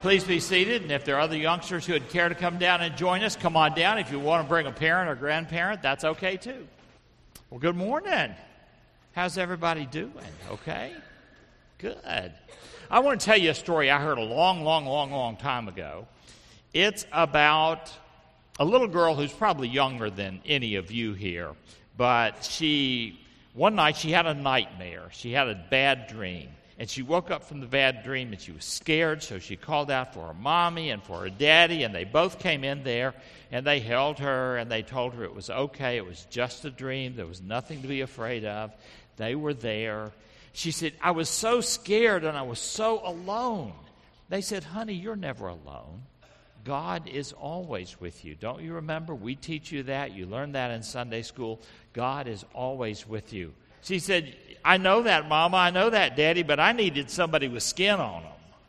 Please be seated, and if there are other youngsters who would care to come down and join us, come on down. If you want to bring a parent or grandparent, that's okay too. Well, good morning. How's everybody doing? Okay? Good. I want to tell you a story I heard a long time ago. It's about a little girl who's probably younger than any of you here, but one night she had a nightmare. She had a bad dream. And she woke up from the bad dream and she was scared, so she called out for her mommy and for her daddy, and they both came in there and they held her and they told her it was okay, it was just a dream, there was nothing to be afraid of. They were there. She said, I was so scared and I was so alone. They said, honey, you're never alone. God is always with you. Don't you remember? We teach you that. You learned that in Sunday school. God is always with you. She said, I know that, Mama, I know that, Daddy, but I needed somebody with skin on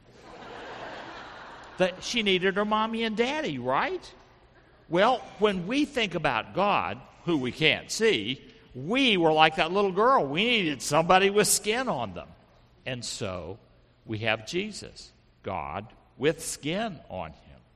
them. She needed her mommy and daddy, right? Well, when we think about God, who we can't see, we were like that little girl. We needed somebody with skin on them. And so we have Jesus, God with skin on him.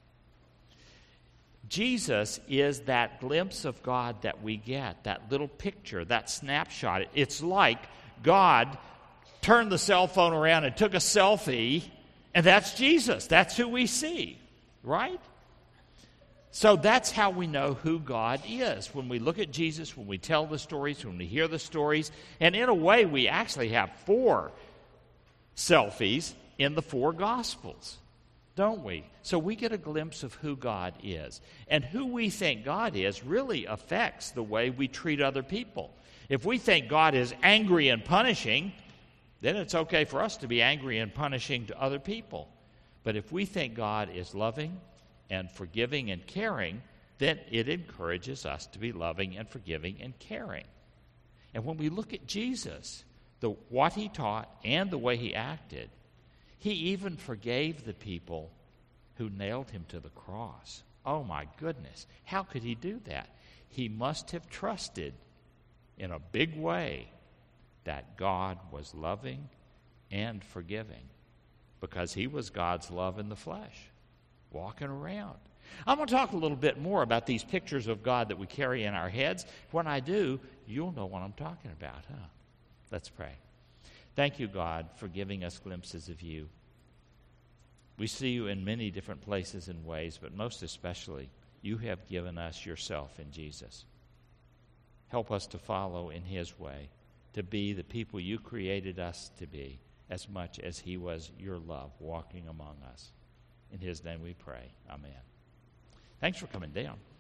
Jesus is that glimpse of God that we get, that little picture, that snapshot. It's like God turned the cell phone around and took a selfie, and that's Jesus. That's who we see, right? So that's how we know who God is. When we look at Jesus, when we tell the stories, when we hear the stories, and in a way we actually have 4 selfies in the 4 Gospels, don't we? So we get a glimpse of who God is. And who we think God is really affects the way we treat other people. If we think God is angry and punishing, then it's okay for us to be angry and punishing to other people. But if we think God is loving and forgiving and caring, then it encourages us to be loving and forgiving and caring. And when we look at Jesus, what he taught and the way he acted, he even forgave the people who nailed him to the cross. Oh my goodness, how could he do that? He must have trusted in a big way that God was loving and forgiving, because he was God's love in the flesh, walking around. I'm going to talk a little bit more about these pictures of God that we carry in our heads. When I do, you'll know what I'm talking about, huh? Let's pray. Thank you, God, for giving us glimpses of you. We see you in many different places and ways, but most especially, you have given us yourself in Jesus. Help us to follow in his way, to be the people you created us to be, as much as he was your love walking among us. In his name we pray. Amen. Thanks for coming down.